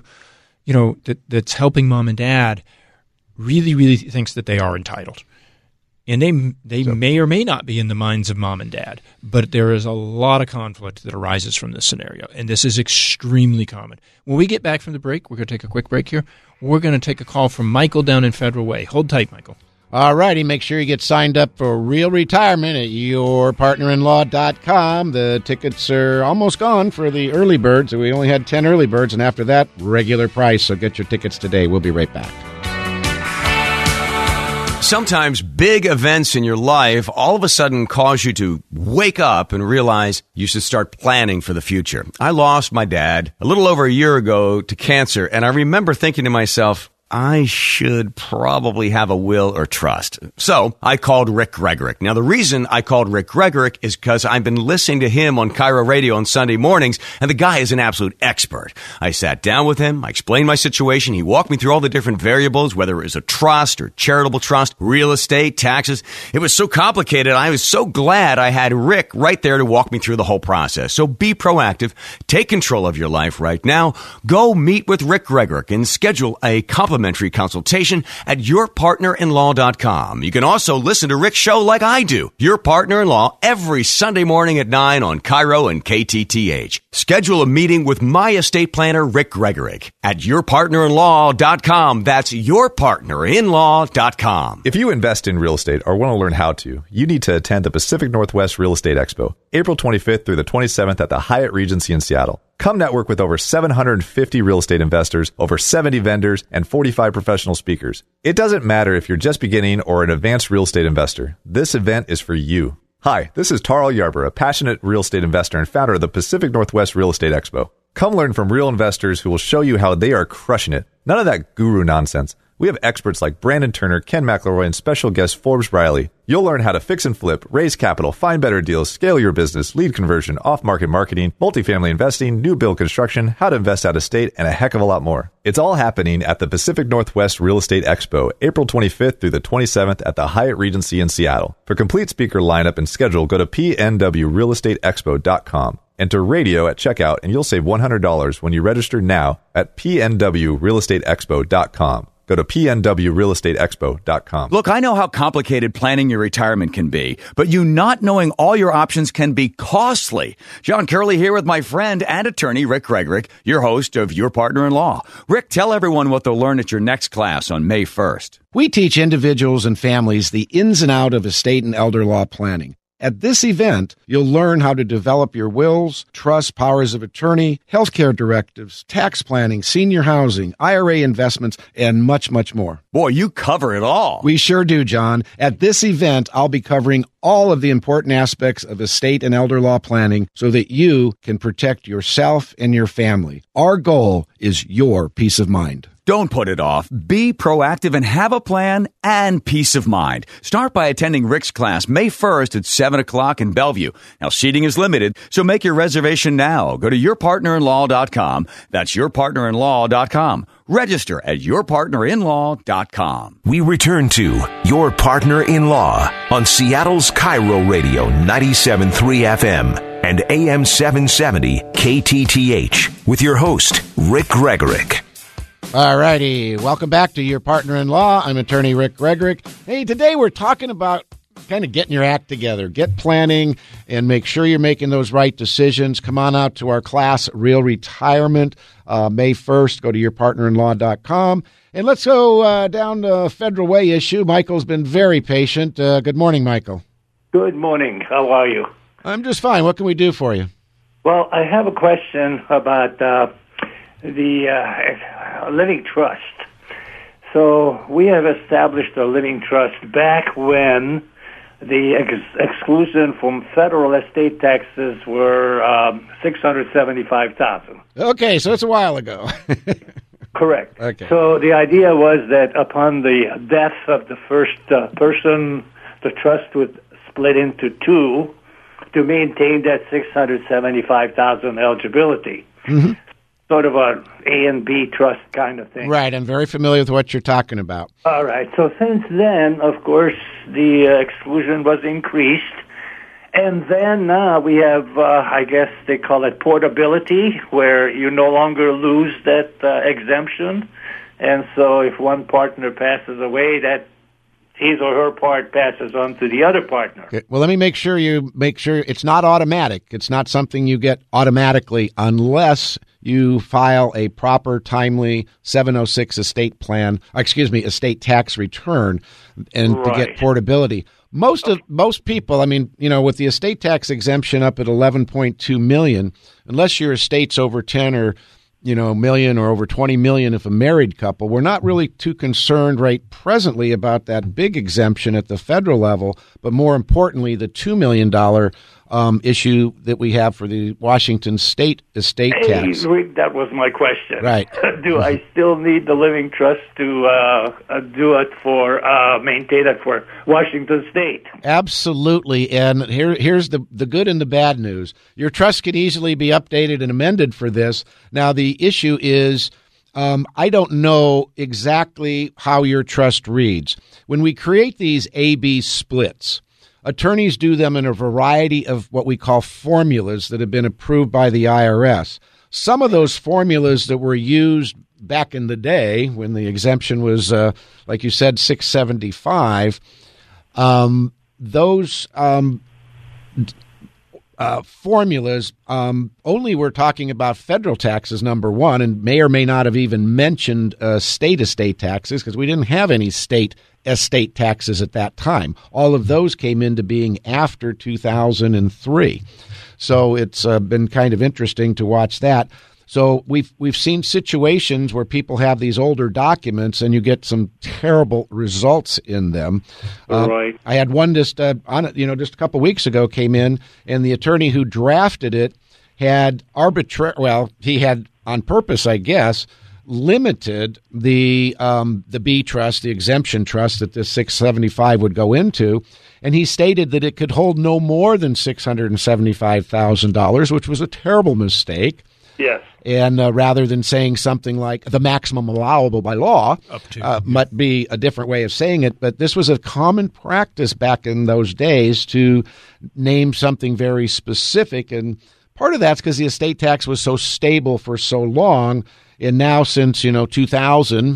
that's helping mom and dad really, really thinks that they are entitled. And they may or may not be in the minds of mom and dad, but there is a lot of conflict that arises from this scenario, and this is extremely common. When we get back from the break, we're going to take a quick break here. We're going to take a call from Michael down in Federal Way. Hold tight, Michael.
All righty. Make sure you get signed up for real retirement at yourpartnerinlaw.com. The tickets are almost gone for the early birds. We only had 10 early birds, and after that, regular price. So get your tickets today. We'll be right back.
Sometimes big events in your life all of a sudden cause you to wake up and realize you should start planning for the future. I lost my dad a little over a year ago to cancer, and I remember thinking to myself, I should probably have a will or trust. So I called Rick Gregorick. Now, the reason I called Rick Gregorick is because I've been listening to him on Cairo Radio on Sunday mornings, and the guy is an absolute expert. I sat down with him. I explained my situation. He walked me through all the different variables, whether it was a trust or charitable trust, real estate, taxes. It was so complicated. I was so glad I had Rick right there to walk me through the whole process. So be proactive. Take control of your life right now. Go meet with Rick Gregorick and schedule a complimentary consultation at yourpartnerinlaw.com. You can also listen to Rick's show like I do, Your Partner in Law, every Sunday morning at 9 on Cairo and KTTH. Schedule a meeting with my estate planner, Rick Gregorick, at yourpartnerinlaw.com. That's yourpartnerinlaw.com.
If you invest in real estate or want to learn how to, you need to attend the Pacific Northwest Real Estate Expo, April 25th through the 27th at the Hyatt Regency in Seattle. Come network with over 750 real estate investors, over 70 vendors, and 45 professional speakers. It doesn't matter if you're just beginning or an advanced real estate investor. This event is for you. Hi, this is Tarl Yarber, a passionate real estate investor and founder of the Pacific Northwest Real Estate Expo. Come learn from real investors who will show you how they are crushing it. None of that guru nonsense. We have experts like Brandon Turner, Ken McElroy, and special guest Forbes Riley. You'll learn how to fix and flip, raise capital, find better deals, scale your business, lead conversion, off-market marketing, multifamily investing, new build construction, how to invest out of state, and a heck of a lot more. It's all happening at the Pacific Northwest Real Estate Expo, April 25th through the 27th at the Hyatt Regency in Seattle. For complete speaker lineup and schedule, go to pnwrealestateexpo.com. Enter radio at checkout, and you'll save $100 when you register now at pnwrealestateexpo.com. Go to pnwrealestateexpo.com.
Look, I know how complicated planning your retirement can be, but you not knowing all your options can be costly. John Curley here with my friend and attorney, Rick Gregorick, your host of Your Partner in Law. Rick, tell everyone what they'll learn at your next class on May 1st.
We teach individuals and families the ins and outs of estate and elder law planning. At this event, you'll learn how to develop your wills, trusts, powers of attorney, healthcare directives, tax planning, senior housing, IRA investments, and much, much more.
Boy, you cover it all.
We sure do, John. At this event, I'll be covering all of the important aspects of estate and elder law planning so that you can protect yourself and your family. Our goal is your peace of mind.
Don't put it off. Be proactive and have a plan and peace of mind. Start by attending Rick's class May 1st at 7 o'clock in Bellevue. Now, seating is limited, so make your reservation now. Go to yourpartnerinlaw.com. That's yourpartnerinlaw.com. Register at yourpartnerinlaw.com.
We return to Your Partner in Law on Seattle's Cairo Radio 97.3 FM and AM 770 KTTH with your host, Rick Gregorick.
All righty. Welcome back to Your Partner in Law. I'm attorney Rick Gregorick. Hey, today we're talking about kind of getting your act together, get planning, and make sure you're making those right decisions. Come on out to our class, Real Retirement, May 1st. Go to yourpartnerinlaw.com. And let's go down the Federal Way issue. Michael's been very patient. Good morning, Michael.
Good morning. How are you?
I'm just fine. What can we do for you?
Well, I have a question about the living trust. So we have established a living trust back when the exclusion from federal estate taxes were $675,000.
Okay, so it's a while ago.
Correct.
Okay.
So the idea was that upon the death of the first person, the trust would split into two to maintain that $675,000 eligibility. Mm-hmm. Sort of a A and B trust kind of thing.
Right, I'm very familiar with what you're talking about.
All right, so since then, of course, the exclusion was increased, and then now we have, I guess they call it portability, where you no longer lose that exemption, and so if one partner passes away, that his or her part passes on to the other partner.
Okay. Well, let me make sure it's not automatic. It's not something you get automatically unless you file a proper, timely 706 estate tax return, and
right.
To get portability. Most people, with the estate tax exemption up at $11.2 million, unless your estate's over 10 or million or over 20 million if a married couple, we're not really too concerned right presently about that big exemption at the federal level, but more importantly, the $2 million issue that we have for the Washington state estate tax.
Rick, that was my question.
Right.
Do I still need the living trust to do it for maintain it for Washington state?
Absolutely. And here's the good and the bad news. Your trust could easily be updated and amended for this. Now, the issue is I don't know exactly how your trust reads. When we create these A-B splits, attorneys do them in a variety of what we call formulas that have been approved by the IRS. Some of those formulas that were used back in the day when the exemption was, like you said, $675, those formulas only were talking about federal taxes, number one, and may or may not have even mentioned state estate taxes because we didn't have any state estate taxes at that time. All of those came into being after 2003. So it's been kind of interesting to watch that. So we've seen situations where people have these older documents and you get some terrible results in them.
Right.
I had one just a couple weeks ago came in, and the attorney who drafted it had he had on purpose, I guess, limited the B trust, the exemption trust that this 675 would go into, and he stated that it could hold no more than $675,000, which was a terrible mistake.
Yes.
And rather than saying something like the maximum allowable by law, might be a different way of saying it. But this was a common practice back in those days to name something very specific. And part of that's because the estate tax was so stable for so long. And now since, 2000,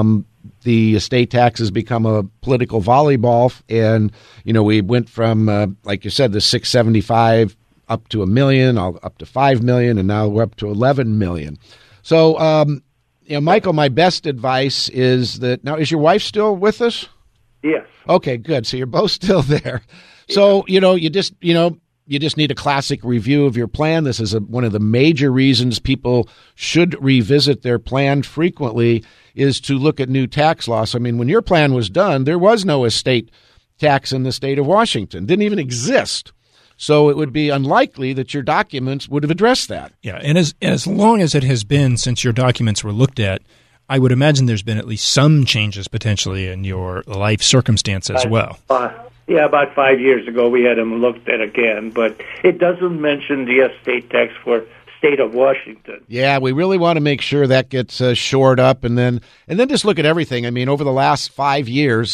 the estate tax has become a political volleyball. And, we went from, like you said, the 675 up to $1 million, up to $5 million, and now we're up to $11 million. So, Michael, my best advice is that now, is your wife still with us?
Yes.
Okay, good. So you're both still there. So, you just need a classic review of your plan. This is one of the major reasons people should revisit their plan frequently is to look at new tax laws. I mean, when your plan was done, there was no estate tax in the state of Washington. Didn't even exist. So it would be unlikely that your documents would have addressed that.
Yeah, and as long as it has been since your documents were looked at, I would imagine there's been at least some changes potentially in your life circumstance as well.
About 5 years ago we had them looked at again, but it doesn't mention the estate tax for state of Washington.
Yeah, we really want to make sure that gets shored up, and then just look at everything. I mean, over the last 5 years,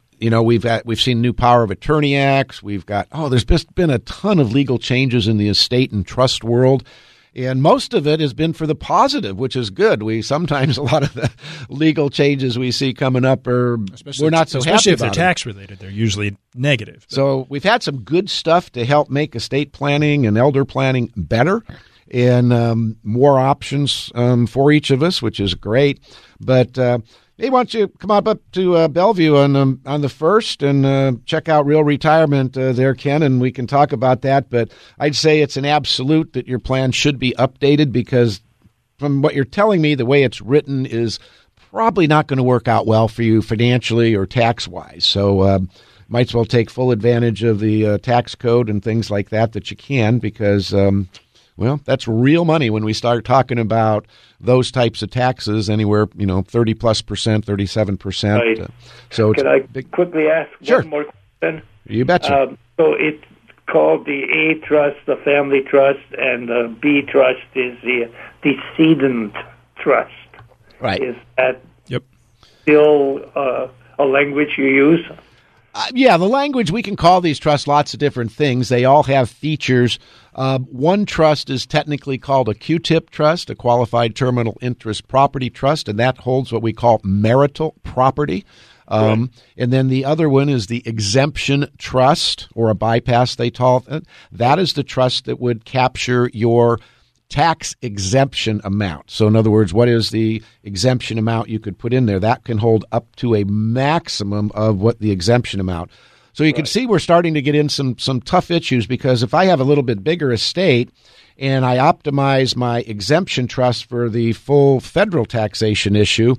we've seen new power of attorney acts. We've got there's just been a ton of legal changes in the estate and trust world, and most of it has been for the positive, which is good. Sometimes a lot of the legal changes we see coming up we're not so happy about.
Especially if they're tax related, they're usually negative.
So we've had some good stuff to help make estate planning and elder planning better, and more options for each of us, which is great. But hey, why don't you come up to Bellevue on the 1st and check out Real Retirement there, Ken, and we can talk about that. But I'd say it's an absolute that your plan should be updated because from what you're telling me, the way it's written is probably not going to work out well for you financially or tax-wise. So might as well take full advantage of the tax code and things like that you can because that's real money when we start talking about those types of taxes, anywhere, 30+%, 37%.
Right. Can I quickly ask one more question?
You betcha.
So it's called the A trust, the family trust, and the B trust is the decedent trust.
Right.
Is that still a language you use?
Yeah, the language, we can call these trusts lots of different things. They all have features. One trust is technically called a QTIP trust, a qualified terminal interest property trust, and that holds what we call marital property. And then the other one is the exemption trust, or a bypass, they call it. That is the trust that would capture your tax exemption amount. So in other words, what is the exemption amount you could put in there? That can hold up to a maximum of what the exemption amount. So you can see we're starting to get in some tough issues because if I have a little bit bigger estate and I optimize my exemption trust for the full federal taxation issue,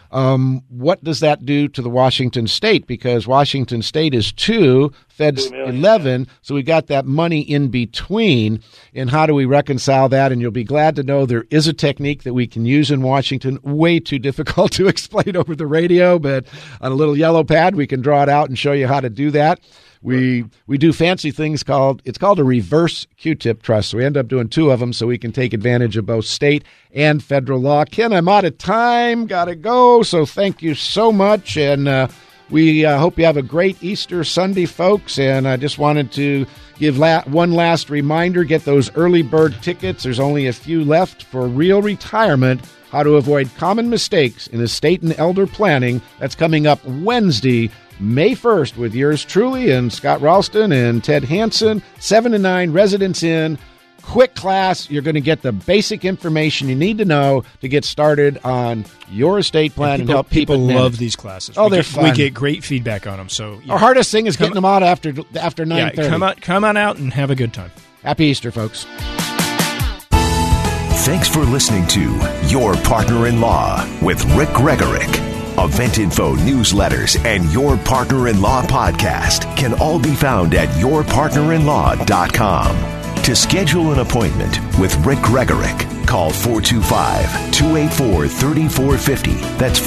what does that do to the Washington state? Because Washington state is 2, Fed's 11, so we got that money in between. And how do we reconcile that? And you'll be glad to know there is a technique that we can use in Washington. Way too difficult to explain over the radio, but on a little yellow pad, we can draw it out and show you how to do that. We do fancy things it's called a reverse QTIP trust. So we end up doing 2 of them so we can take advantage of both state and federal law. Ken, I'm out of time. Got to go. So thank you so much. And we hope you have a great Easter Sunday, folks. And I just wanted to give one last reminder. Get those early bird tickets. There's only a few left for Real Retirement. How to avoid common mistakes in estate and elder planning. That's coming up Wednesday, May 1st with yours truly and Scott Ralston and Ted Hansen, 7 to 9, Residence Inn. Quick class. You're going to get the basic information you need to know to get started on your estate plan and help
people love these classes.
They're fun.
We get great feedback on them. So
our hardest thing is getting them out after 9:30.
Yeah, come on out and have a good time.
Happy Easter, folks.
Thanks for listening to Your Partner in Law with Rick Gregorick. Event info, newsletters, and Your Partner in Law podcast can all be found at yourpartnerinlaw.com. To schedule an appointment with Rick Gregorick, Call 425-284-3450. That's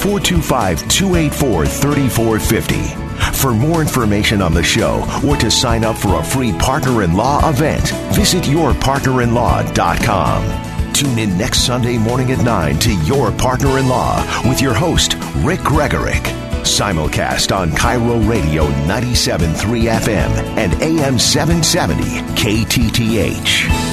425-284-3450. For more information on the show or to sign up for a free partner-in-law event, visit yourpartnerinlaw.com. Tune in next Sunday morning at 9 to Your Partner-in-Law with your host, Rick Gregorick. Simulcast on Cairo Radio 97.3 FM and AM 770 KTTH.